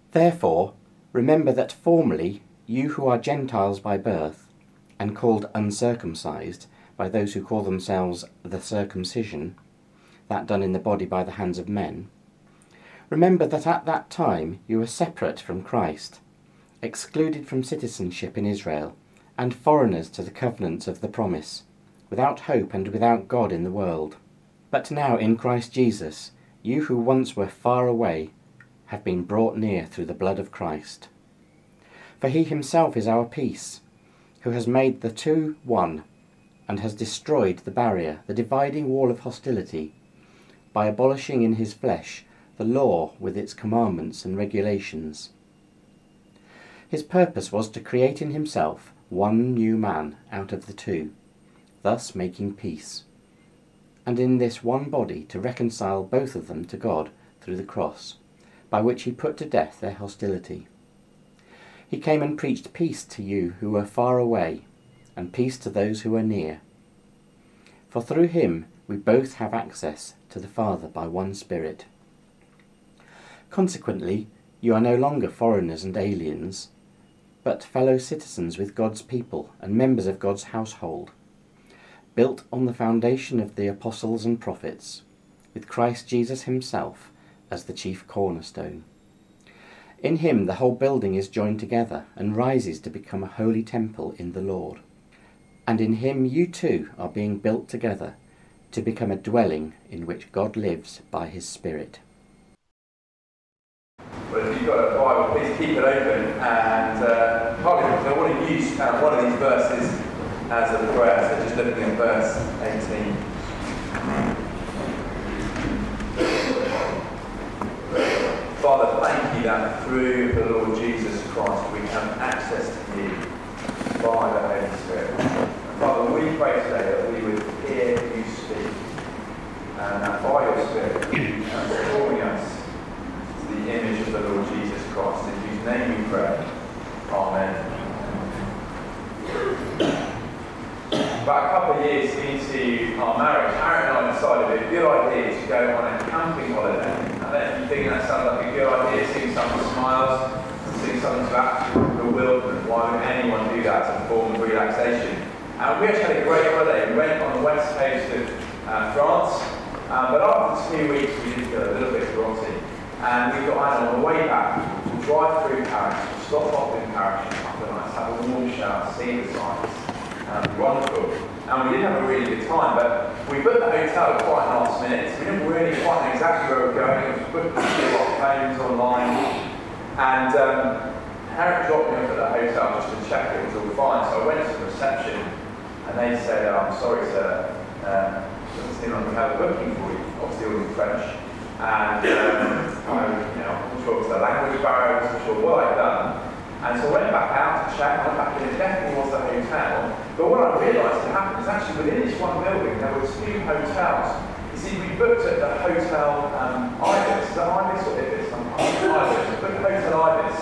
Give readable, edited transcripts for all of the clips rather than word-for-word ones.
Therefore, remember that formerly you who are Gentiles by birth, and called uncircumcised by those who call themselves the circumcision, that done in the body by the hands of men, remember that at that time you were separate from Christ, excluded from citizenship in Israel, and foreigners to the covenants of the promise, without hope and without God in the world. But now in Christ Jesus, you who once were far away have been brought near through the blood of Christ. For he himself is our peace, who has made the two one, and has destroyed the barrier, the dividing wall of hostility, by abolishing in his flesh the law with its commandments and regulations. His purpose was to create in himself one new man out of the two, thus making peace, and in this one body to reconcile both of them to God through the cross, by which he put to death their hostility. He came and preached peace to you who were far away, and peace to those who are near. For through him we both have access to the Father by one Spirit. Consequently, you are no longer foreigners and aliens, but fellow citizens with God's people and members of God's household, built on the foundation of the apostles and prophets, with Christ Jesus himself as the chief cornerstone. In him the whole building is joined together and rises to become a holy temple in the Lord. And in him you too are being built together to become a dwelling in which God lives by his Spirit. Well, if you've got a Bible, please keep it open, and partly because I want to use one of these verses as a prayer, so just looking at verse 18. Father, thank you that through the Lord Jesus Christ we have access to you by the Holy Spirit. And Father, we pray today that we would hear you speak, and that by your Spirit you are transforming us to the image of the Lord Jesus Christ, in whose name we pray. Amen. About a couple of years into our marriage, Aaron and I decided it'd be a good idea to go on a camping holiday. I don't know if you think that sounds like a good idea, seeing someone smiles, and seeing someone to actual bewilderment. Why would anyone do that as a form of relaxation? And we actually had a great holiday. We went on the west coast of France, but after 2 weeks we did feel a little bit grotty. And we got out on the way back, we'll drive through Paris, we'll stop off in Paris for a couple of nights, have a warm shower, see the sights. Wonderful. And we did have a really good time, but we booked the hotel quite last minute. We didn't really quite know exactly where we were going. It was booked through our phones online. And Eric dropped me off at the hotel just to check it was all fine. So I went to the reception and they said, I'm sorry sir, doesn't seem like we have a booking for you. Obviously all in French. And I'm not sure it was the language barrier, I wasn't sure what I'd done. And so I went back out to check, and I went back in, it definitely was the hotel. But what I realised had happened is actually within this one building there were two hotels. You see, we booked at the Hotel Ibis. Is that Ibis or Ibis? Ibis. We booked at Hotel Ibis.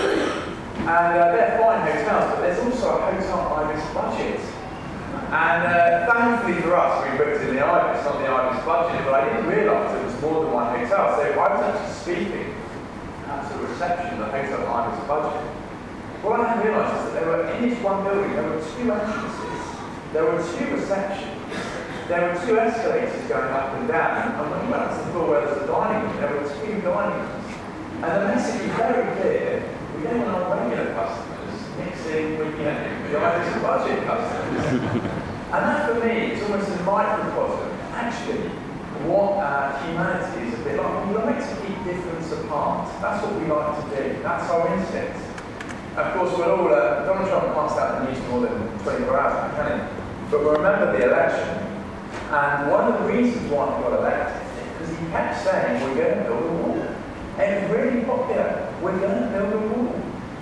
And they're fine hotels, but there's also a Hotel Ibis budget. And thankfully for us, we booked in the Ibis, not the Ibis budget, but I didn't realise it was more than one hotel. So I was actually speaking at the reception of the Hotel Ibis budget. What I didn't realise is that there were, in this one building, there were two entrances, there were two receptions, there were two escalators going up and down, and when you went up to the floor where there was a dining room, there were two dining rooms. And the message is very clear: we don't want our regular customers mixing with the Ibis budget customers. And that for me is almost a microcosm, actually, what humanity is a bit like. We like to keep difference apart. That's what we like to do. That's our instinct. Of course, we're all, Donald Trump passed out the news more than 24 hours, can he? But we remember the election, and one of the reasons why he got elected is because he kept saying, we're going to build a wall. And it was really popular, we're going to build a wall.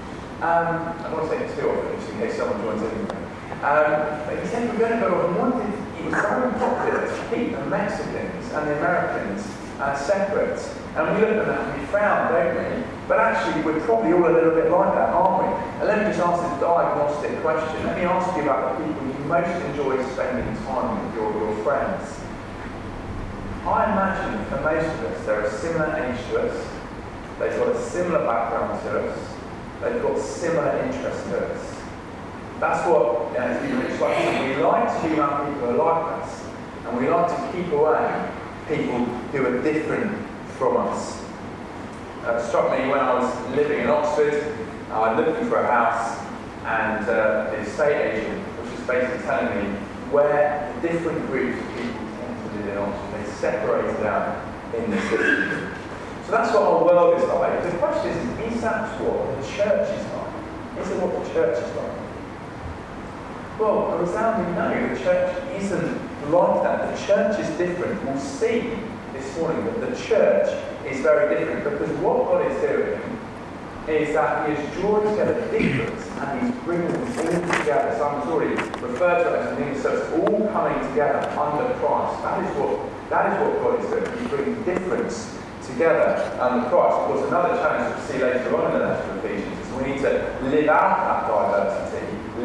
I don't want to say it too often, just in case someone joins in. But he said, we're going to build a wall. It was very popular to keep the Mexicans and the Americans separate. And we look at that and we frown, don't we? But actually, we're probably all a little bit like that, aren't we? And let me just ask this diagnostic question. Let me ask you about the people you most enjoy spending time with, your friends. I imagine for most of us, they're a similar age to us. They've got a similar background to us. They've got similar interests to us. That's what it's like. We like to be around people who are like us, and we like to keep away people who are different from us. It struck me when I was living in Oxford, looking for a house, and the estate agent was just basically telling me where the different groups of people tend to live in Oxford. They separated out in the city. So that's what our world is like. The question is that what the church is like? Is it what the church is like? Well, a resounding no. The church isn't like that. The church is different. We'll see this morning that the church is very different, because what God is doing is that He is drawing together difference and He's bringing them all together. Someone's already referred to it as an English service, all coming together under Christ. That is what God is doing. He's bringing difference together under Christ. Of course, another challenge we'll see later on in the letter of Ephesians is we need to live out that diversity,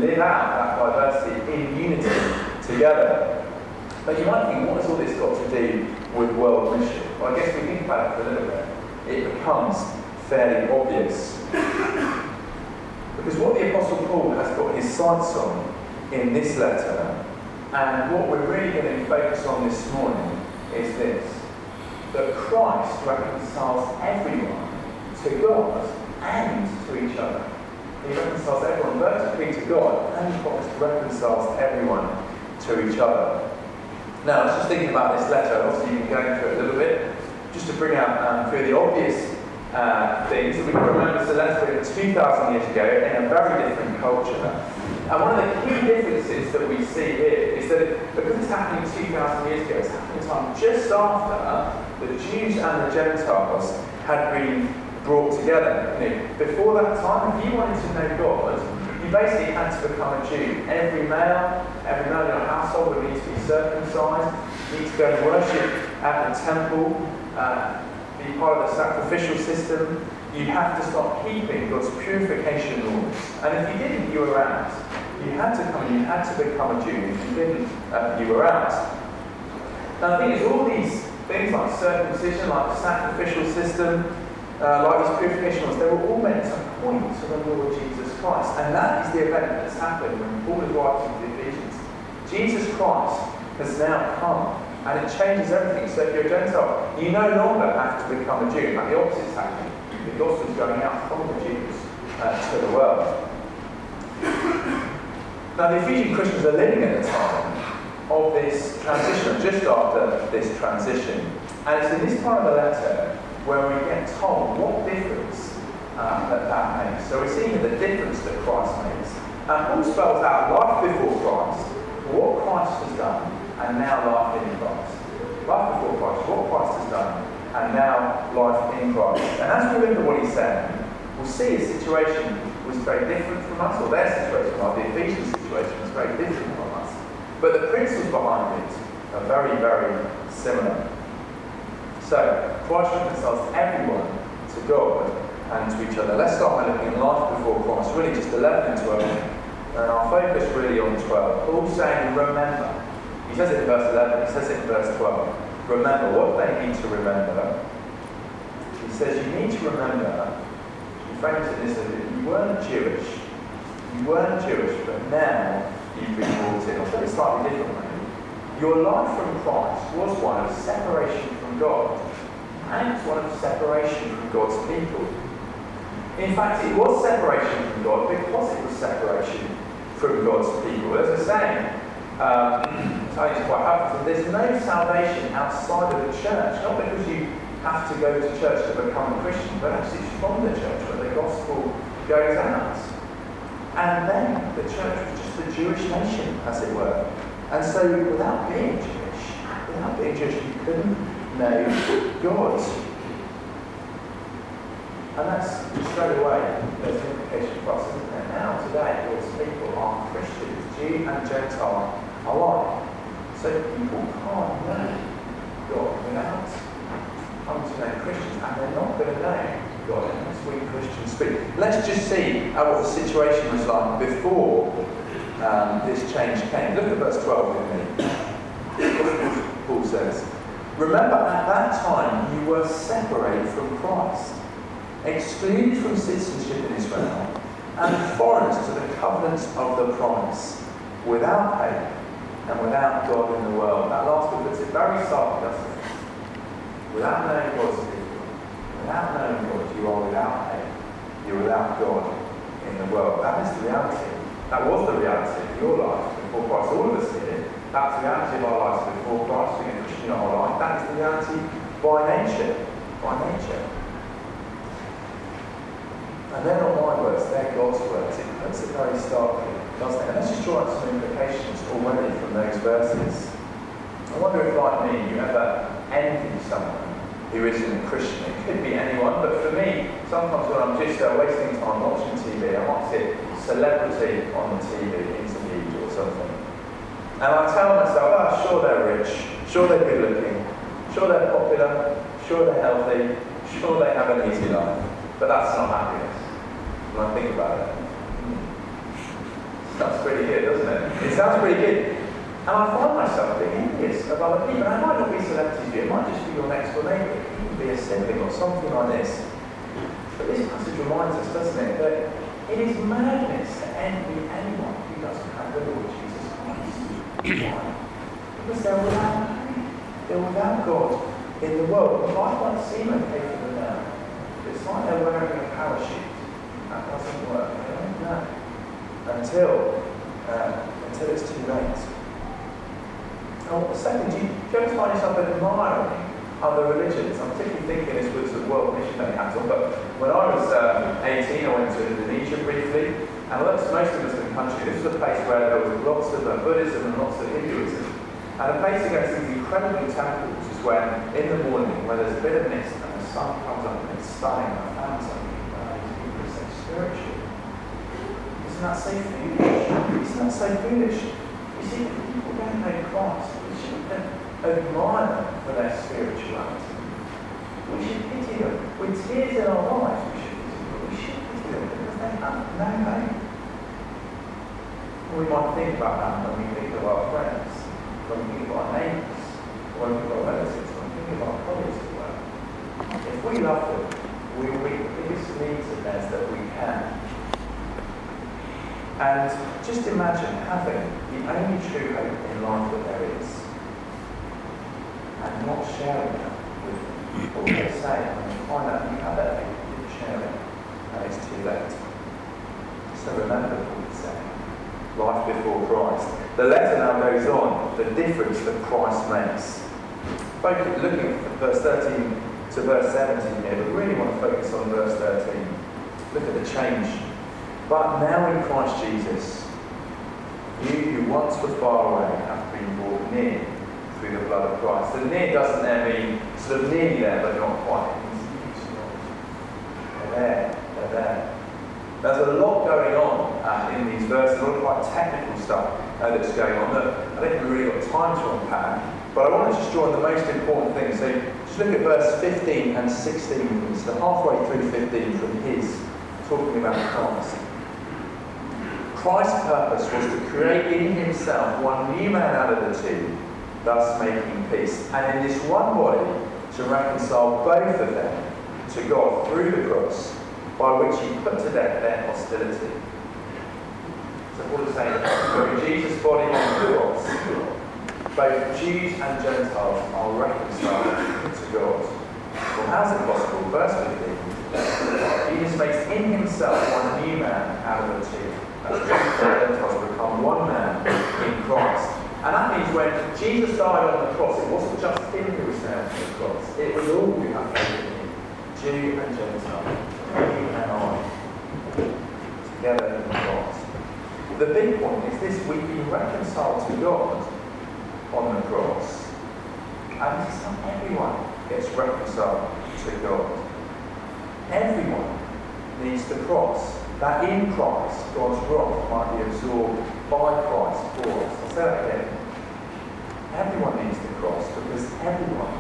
in unity together. But you might think, what has all this got to do with world mission? Well, I guess we think about it for a little bit. It becomes fairly obvious. Because what the Apostle Paul has got his sights on in this letter, and what we're really going to focus on this morning, is this: that Christ reconciles everyone to God and to each other. He reconciles everyone vertically to God, and Christ reconciles everyone to each other. Now, I was just thinking about this letter, obviously you've been going through it a little bit, just to bring out through the obvious things that we can remember. It's a letter written 2,000 years ago in a very different culture. And one of the key differences that we see here is that because it's happening 2,000 years ago, it's happening at a time just after the Jews and the Gentiles had been brought together. Before that time, if you wanted to know God, you basically had to become a Jew. Every male in your household would need to be circumcised. You need to go and worship at the temple, be part of the sacrificial system. You have to start keeping God's purification laws. And if you didn't, you were out. You had to come and you had to become a Jew. If you didn't, you were out. Now the thing is, all these things like circumcision, like the sacrificial system, like these purification laws, they were all meant to point to the Lord Jesus Christ. And that is the event that's happened when Paul is writing to the Ephesians. Jesus Christ has now come, and it changes everything. So if you're a Gentile, you no longer have to become a Jew. In fact, the opposite is happening. The gospel is going out from the Jews to the world. Now, the Ephesian Christians are living at the time of this transition, just after this transition. And it's in this part of the letter where we get told what difference that makes. So we're seeing the difference that Christ makes. And Paul spells out life before Christ, what Christ has done, and now life in Christ. Life before Christ, what Christ has done, and now life in Christ. And as we look at what he's saying, we'll see his situation was very different from us, or their situation, like the Ephesian situation, was very different from us. But the principles behind it are very, very similar. So, Christ reconciles everyone to God and to each other. Let's start by looking at life before Christ, really just 11 and 12. And I'll focus really on 12. Paul's saying, remember. He says it in verse 11, he says it in verse 12. Remember, what do they need to remember? He says, you need to remember, he frames it this way, you weren't Jewish, but now you've been brought in. I'll put it slightly differently. Your life from Christ was one of separation from God, and it's one of separation from God's people. In fact, it was separation from God because it was separation from God's people. As I was saying, Tony's quite helpful. There's no salvation outside of the church, not because you have to go to church to become a Christian, but actually it's from the church where the gospel goes out. And then the church was just a Jewish nation, as it were. And so without being Jewish, you couldn't know God. And that's straight away, there's an implication for us, isn't there? Now, today, God's people are Christians, Jew and Gentile alike. So people can't know God without coming to know Christians, and they're not going to know God unless we Christians speak. Let's just see what the situation was like before this change came. Look at verse 12 with me. Paul says, remember at that time you were separated from Christ, excluded from citizenship in Israel, and foreigners to the covenant of the promise, without hope and without God in the world. That last bit puts it very starkly, doesn't it? Without knowing God's people, without knowing God, you are without hope. You're without God in the world. That is the reality. That was the reality of your life before Christ. All of us here, that's the reality of our lives before Christ. Being a Christian our life, that is the reality by nature. By nature. And they're not my words, they're God's words. It puts it very starkly, doesn't it? And let's just draw out some implications already from those verses. I wonder if, like me, you ever envy someone who isn't a Christian. It could be anyone, but for me, sometimes when I'm just wasting time watching TV, I might see a celebrity on the TV interviewed or something. And I tell myself, oh, sure they're rich, sure they're good looking, sure they're popular, sure they're healthy, sure they have an easy life. But that's not happiness. When I think about it. Sounds pretty good, doesn't it? It sounds pretty good. And I find myself being envious of other people. And it might not be celebrities, it might just be your next door neighbour. It could be a sibling or something like this. But this passage reminds us, doesn't it, that it is madness to envy anyone who doesn't have the Lord Jesus Christ. Why? Because they're without hope. They're without God in the world. Life might seem okay for them now. It's like they're wearing a parachute. That doesn't work. They don't know. Until it's too late. Oh, second, do you ever find yourself admiring other religions? I'm particularly thinking this was the World Mission Day happened, but when I was 18, I went to Indonesia briefly, and like most of us in the country, this was a place where there was lots of Buddhism and lots of Hinduism. And a place to go to these incredible temples is where, in the morning, where there's a bit of mist and the sun comes up and it's stunning, I found something where these people are so spiritual. Isn't that so foolish? Isn't that so foolish? You see, people don't know Christ. We shouldn't admire them for their spirituality. We should pity them. With tears in our eyes, we should pity them. We should pity them because they have no hope. We might think about that when we think of our friends, when we think of our neighbours, when we think of our relatives, when we think of our colleagues at work. If we love them, we will meet the biggest needs of theirs that we can. And just imagine having the only true hope in life that there is and not sharing that with them. What they say, when you find out you have that hope, you didn't share it, and it's too late. So remember what he's saying. Life before Christ. The letter now goes on, the difference that Christ makes. Looking at verse 13 to verse 17 here, but we really want to focus on verse 13. Look at the change. But now in Christ Jesus, you who once were far away have been brought near through the blood of Christ. The near doesn't there mean sort of nearly there, but not quite. They're there. There's a lot going on in these verses, a lot of quite technical stuff that's going on that I don't think we've really got time to unpack. But I want to just draw on the most important thing. So just look at verse 15 and 16. It's the halfway through 15 from his talking about Christ. Christ's purpose was to create in himself one new man out of the two, thus making peace. And in this one body to reconcile both of them to God through the cross, by which he put to death their hostility. So Paul is saying, through Jesus' body on the cross, both Jews and Gentiles are reconciled to God. Well, how is it possible? Verse 15. Jesus makes in himself one new man out of the two. As Jews and Gentiles become one man in Christ. And that means when Jesus died on the cross, it wasn't just him who was nailed to the cross. It was all who had faith in him. Jew and Gentile. You and I. Together in Christ. The big point is this: we've been reconciled to God on the cross. And this is how everyone gets reconciled to God. Everyone needs the cross. That in Christ, God's wrath might be absorbed by Christ for us. I'll say that again. Everyone needs the cross because everyone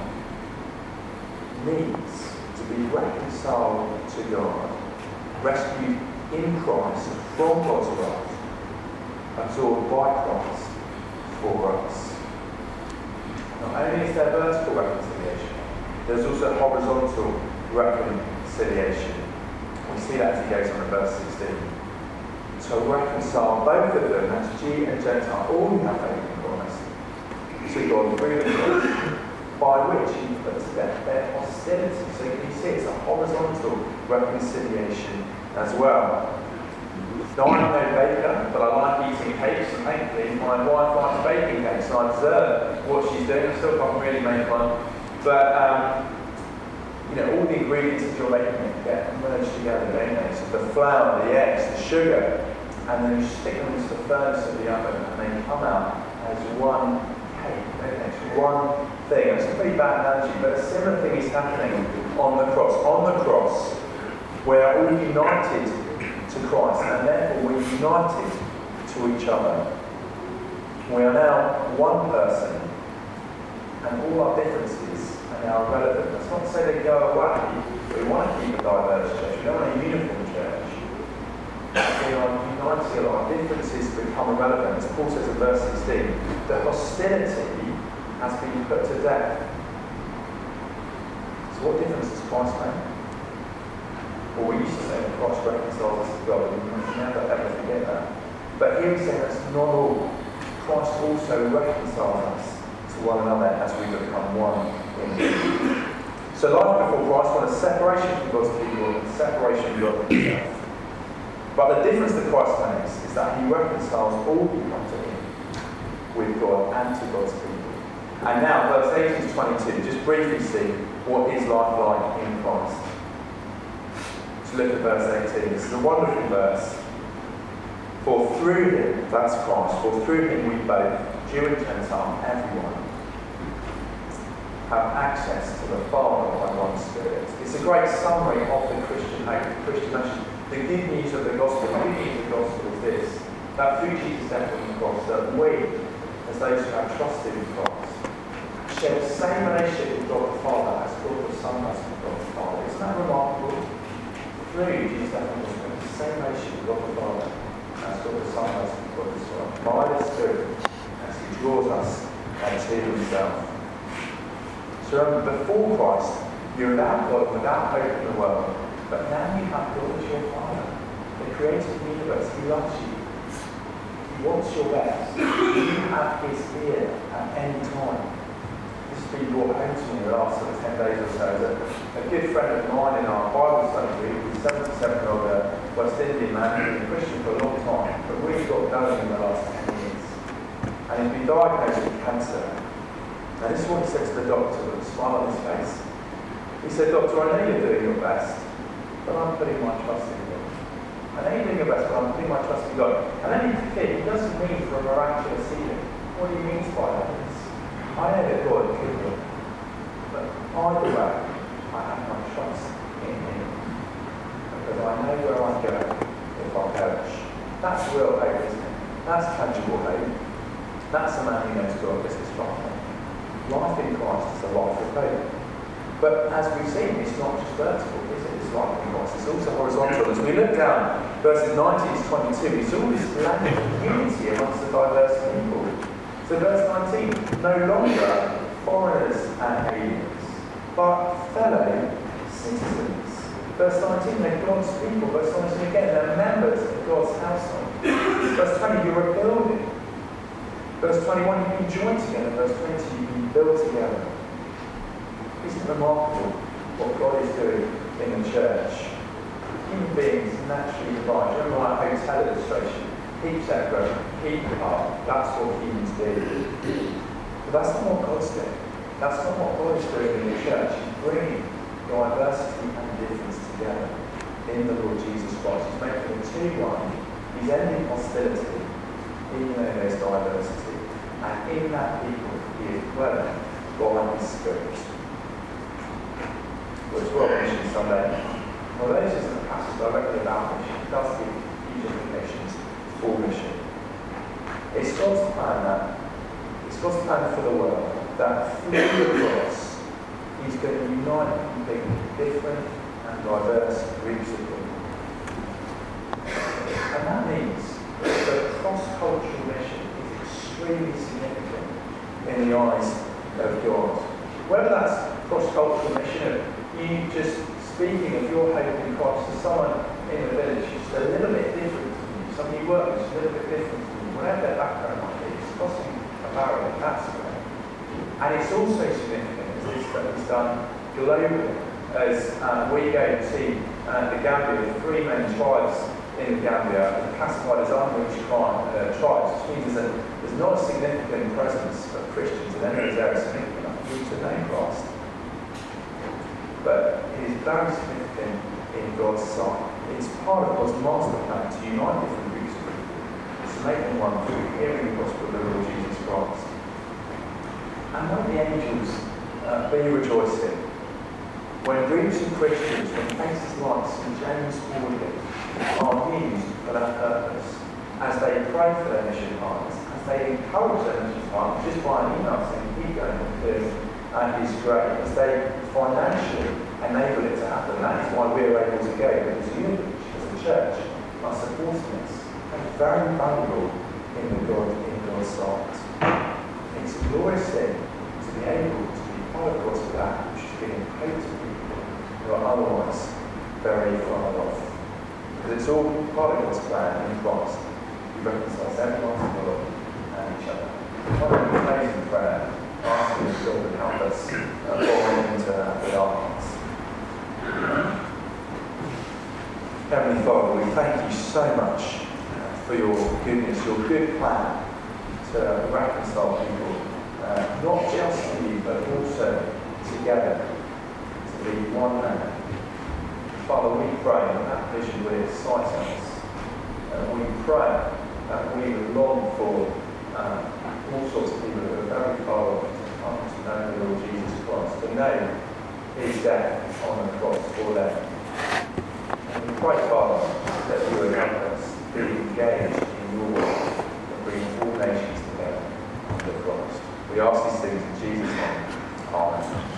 needs to be reconciled to God, rescued in Christ from God's wrath, absorbed by Christ for us. Not only is there vertical reconciliation, there's also horizontal reconciliation. We see that as he goes on in verse 16. To reconcile both of them, as Jew and Gentile, all who have faith in Christ, to God through the cross, by which he put to death their hostility. So you can see it's a horizontal reconciliation as well. Now, I'm no baker, but I like eating cakes, and thankfully my wife likes baking cakes, and I observe what she's doing. I still can't really make one. But, all the ingredients that you're making get merged together, don't they? So the flour, the eggs, the sugar, and then you stick them into the furnace of the oven, and they come out as one cake, don't they? It's one thing. It's a pretty bad analogy, but a similar thing is happening on the cross. On the cross, we're all united to Christ, and therefore we're united to each other. We are now one person, and all our differences are now irrelevant. That's not to say they go away. We want to keep a diverse church. We don't want a uniform church. We are united. Our differences become irrelevant. As Paul says in verse 16, the hostility has been put to death. So what difference does Christ make? Well, we used to say that Christ reconciles us to God, and we must never ever forget that. But here he's saying that's not all. Christ also reconciles us to one another as we become one in him. So life before Christ was a separation from God's people and separation from God himself. But the difference that Christ makes is that he reconciles all who come to him with God and to God's people. And now, verse 18 to 22, just briefly see what is life like in Christ. Look at verse 18. This is a wonderful verse. For through him, that's Christ, for through him we both, Jew and Gentile, everyone, have access to the Father by one Spirit. It's a great summary of the Christian hope, the Christian message. The good news of the gospel, the good news of the gospel is this, that through Jesus' death on the cross, that we, as those who have trusted in Christ, share the same relationship with God the Father as God the Son has with God the Father. Isn't that remarkable? Through Jesus' death on the cross, the same relationship with God the Father as God the Son has with God the Son. By the Spirit, as he draws us to himself. So remember, before Christ, you're without God, without hope in the world. But now you have God as your Father, the creator of the universe. He loves you. He wants your best. You have his ear at any time. This has been brought home to me in the last 10 days or so. A good friend of mine in our Bible study group, he's 77-year-old West Indian man, he's been a Christian for a long time, but really got going in the last 10 years. And he's been diagnosed with cancer. Now this is what he said to the doctor with a smile on his face. He said, "Doctor, I know you're doing your best, but I'm putting my trust in God. I know you're doing your best, but I'm putting my trust in God." And then he doesn't mean for a miraculous healing. What he means by that is, I know that God could heal, but either way, I have my trust in him. Because I know where I'm going if I perish. That's real hope, isn't it? That's tangible hope. That's a man who knows God as his Father. Life in Christ is a life of hope. But as we've seen, it's not just vertical, is it? It's life in Christ. It's also horizontal. As we look down, verses 19 to 22, we see all this land of unity amongst the diverse people. So verse 19, no longer foreigners and aliens, but fellow citizens. Verse 19, they're God's people. Verse 19 again, they're members of God's household. Verse 20, you're a building. Verse 21, you've been joined together. Verse 20, you've been built together. Isn't it remarkable what God is doing in the church? Human beings naturally divide. Remember my hotel illustration? Keep separate, keep apart. That's what humans do. But that's not what God's doing. That's not what God is doing in the church. He's bringing diversity and difference together in the Lord Jesus Christ. He's making them two one. He's ending hostility, even though there's diversity. And in that people, he is dwelling by his Spirit. Which World Mission Sunday, although this isn't a passage directly about mission, it does give huge implications for mission. It's God's plan for the world that through the cross, he's going to unite completely different and diverse groups of people. And that means that cross-cultural mission is extremely significant in the eyes of God. Whether that's cross-cultural mission, you just speaking of your hope in Christ to someone in the village who's a little bit different to you, somebody you work with is a little bit different to you, whatever their background might be, it's crossing a barrier, that's great. And it's also significant, as this study is done globally, as we go to see the Gambia, the three main tribes in the Gambia are classified as unreached tribes, which means there's not a significant presence of Christians in any of those areas significant enough for you to name Christ. But it is very significant in God's sight. It's part of God's master plan to unite different groups of people, to make them one through hearing the gospel of the Lord Jesus Christ. And won't the angels be rejoicing when groups of Christians, when places like St James Audio are used for that purpose, as they pray for their mission partners, as they encourage their mission partners, just by an email saying, keep going with this, and it's great, as they financially enable it to happen. That is why we're able to go, because you, as a church, are supporting us. And very valuable in God's sight. It's a glorious thing to be able to be part of God's plan, which is giving hope to people who are otherwise very far off. Because it's all part of God's plan in Christ. He reconciles everyone to God and each other. Why don't we pray in prayer, asking the Lord to help us fall into that with our hearts. Heavenly Father, we thank you so much for your goodness, your good plan to reconcile people, not just to you, but also together to be one man. Father, we pray that vision would excite us. We pray that we would long for all sorts of people who are very far off to come to know the Lord Jesus Christ, to know his death on the cross for them. And we pray, Father, that you would help us be engaged in your work and bring all nations together under Christ. We ask these things in Jesus' name. Amen.